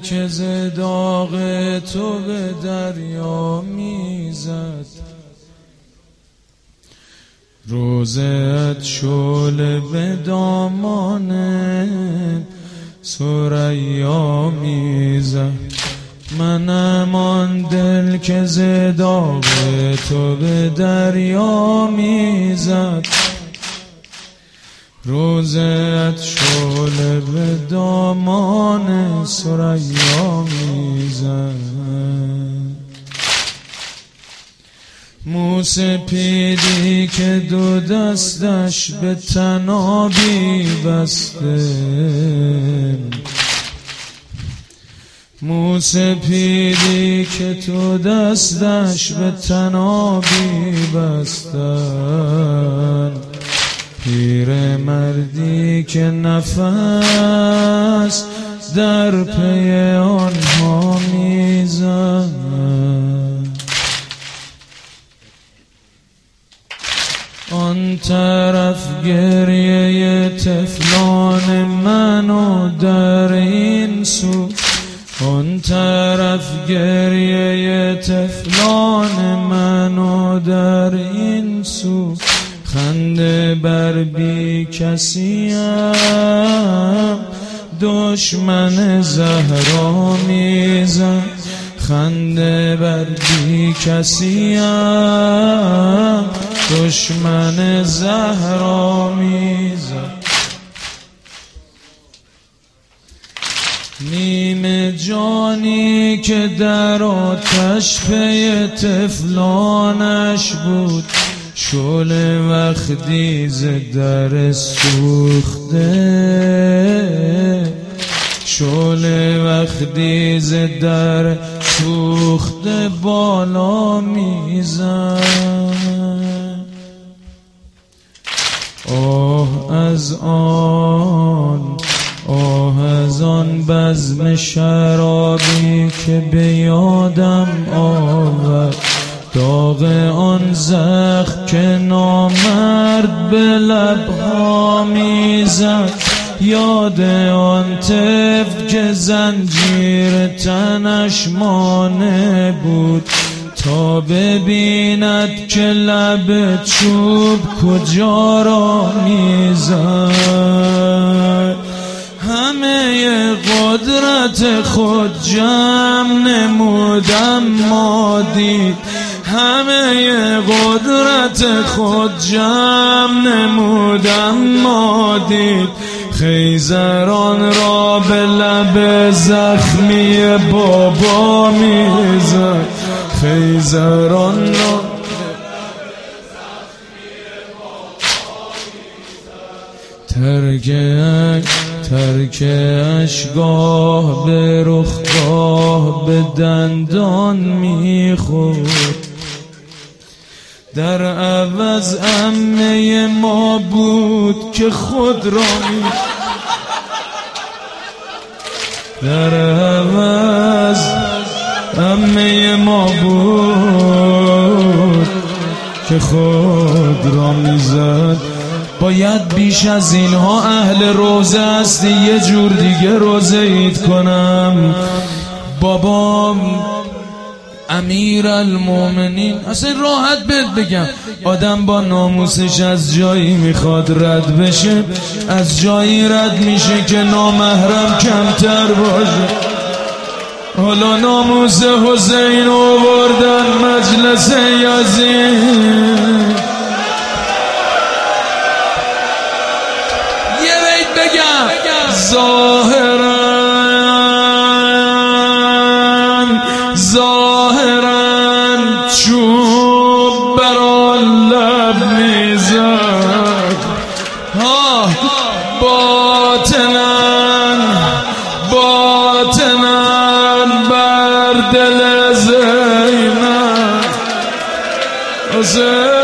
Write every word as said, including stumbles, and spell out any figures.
که ز داغ تو به دریا میزد، روزت شعله به دامان ثریا میزد. منم آن دل که ز داغ تو به دریا میزد، روزت شعله به دامان ثریا میزد. موسپیدی که دو دستش به طنابی بسته، موسپیدی که تو دستش به طنابی بستن، پیر مردی که نفس در پی آنها میزد. آن طرف گریه طفلان منو در این سو، آن طرف گریه طفلان منو در این سو، خنده بر بی کسیم دشمن زهرا میزد، خنده بر بی کسیم دشمن زهرا میزد. نیم جانی که در آتش پی طفلانش بود، شعله وقتی ز در سوخته، شعله وقتی ز در سوخته بالا میزد. آه از آن، آه از آن بزم شرابی که به یادم آورد، داغ آن زخم که نامرد به لبها میزد، یاد آن طفل که زنجیر تنش مانع بود تا ببیند که لب چوب کجا را میزد. همه قدرت خود جمع نمودم ما دید، همه قدرت خود جمع نمودم ما دید، خیزران را به لب زخمی بابا میزد، خیزران را ترک ترک اشگاه به رخگاه به دندان میخورد، در عوض عمه ما بود که خود را می در عوض عمه ما بود که خود را میزد. باید بیش از اینها اهل روزه هستی یه جور دیگه روزه اید کنم. بابام امیر المومنین، اصلا راحت بهت بگم آدم با ناموسش از جایی میخواد رد بشه، از جایی رد میشه که نامحرم کمتر باشه. حالا ناموس حسین آوردن مجلس یزید، یه بیت بگم ظاهرا ظاهرا چوب برا لب میزد، ها باطنا باطنا بر دل زینب